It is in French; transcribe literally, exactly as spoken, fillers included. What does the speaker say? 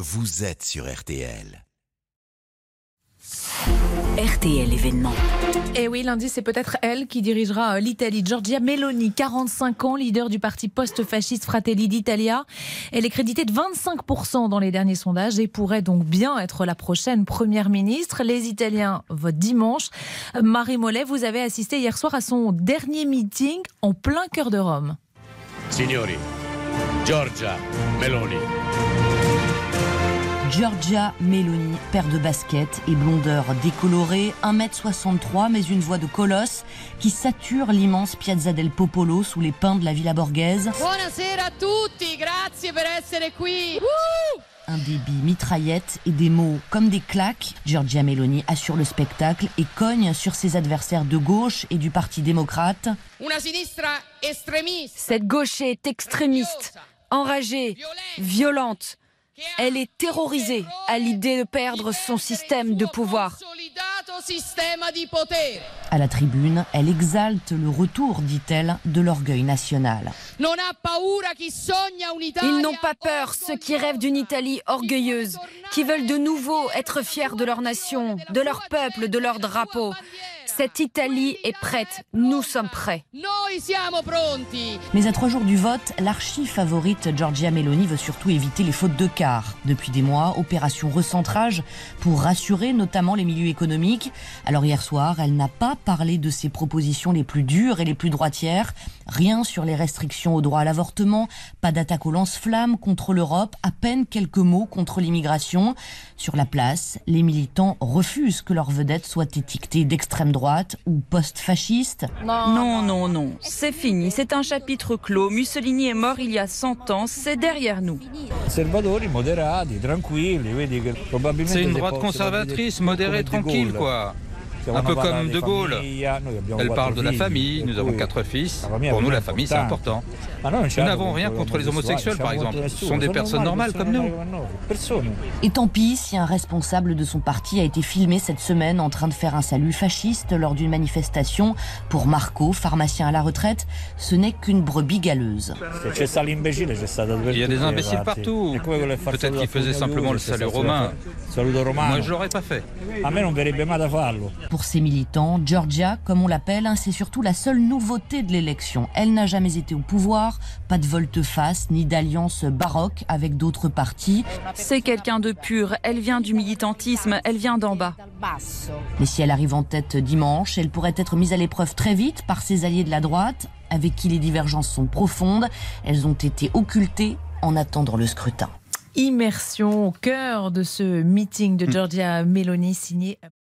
vous êtes sur R T L. R T L événement. Et oui, lundi, c'est peut-être elle qui dirigera l'Italie. Giorgia Meloni, quarante-cinq ans, leader du parti post-fasciste Fratelli d'Italia. Elle est créditée de vingt-cinq pour cent dans les derniers sondages et pourrait donc bien être la prochaine première ministre. Les Italiens votent dimanche. Marie Mollet, vous avez assisté hier soir à son dernier meeting en plein cœur de Rome. Signori, Giorgia Meloni. Giorgia Meloni, paire de baskets et blondeur décolorée, un mètre soixante-trois mais une voix de colosse qui sature l'immense Piazza del Popolo sous les pins de la Villa Borghese. Buonasera a tutti, grazie per essere qui. Woo! Un débit mitraillette et des mots comme des claques. Giorgia Meloni assure le spectacle et cogne sur ses adversaires de gauche et du Parti démocrate. Una sinistra estremista. Cette gauche est extrémiste, enragée, violente. Elle est terrorisée à l'idée de perdre son système de pouvoir. À la tribune, elle exalte le retour, dit-elle, de l'orgueil national. Ils n'ont pas peur, ceux qui rêvent d'une Italie orgueilleuse, qui veulent de nouveau être fiers de leur nation, de leur peuple, de leur drapeau. Cette Italie est prête, nous sommes prêts. Mais à trois jours du vote, l'archi-favorite Giorgia Meloni veut surtout éviter les fautes de quart. Depuis des mois, opération recentrage pour rassurer notamment les milieux économiques. Alors hier soir, elle n'a pas parlé de ses propositions les plus dures et les plus droitières. Rien sur les restrictions au droit à l'avortement, pas d'attaque au lance-flammes contre l'Europe, à peine quelques mots contre l'immigration. Sur la place, les militants refusent que leur vedette soit étiquetée d'extrême droite ou post-fasciste. Non, non, non, c'est fini, c'est un chapitre clos. Mussolini est mort il y a cent ans, c'est derrière nous. C'est une droite conservatrice, modérée, tranquille, quoi. Un peu comme De Gaulle. Elle parle de la famille, nous avons quatre fils. Pour nous, la famille, c'est important. Nous n'avons rien contre les homosexuels, par exemple. Ce sont des personnes normales comme nous. Et tant pis si un responsable de son parti a été filmé cette semaine en train de faire un salut fasciste lors d'une manifestation. Pour Marco, pharmacien à la retraite, ce n'est qu'une brebis galeuse. Il y a des imbéciles partout. Peut-être qu'ils faisaient simplement le salut romain. Moi, je l'aurais pas fait. Pour ses militants, Giorgia, comme on l'appelle, hein, c'est surtout la seule nouveauté de l'élection. Elle n'a jamais été au pouvoir, pas de volte-face ni d'alliance baroque avec d'autres partis. C'est quelqu'un de pur, elle vient du militantisme, elle vient d'en bas. Mais si elle arrive en tête dimanche, elle pourrait être mise à l'épreuve très vite par ses alliés de la droite, avec qui les divergences sont profondes. Elles ont été occultées en attendant le scrutin. Immersion au cœur de ce meeting de Giorgia Meloni signé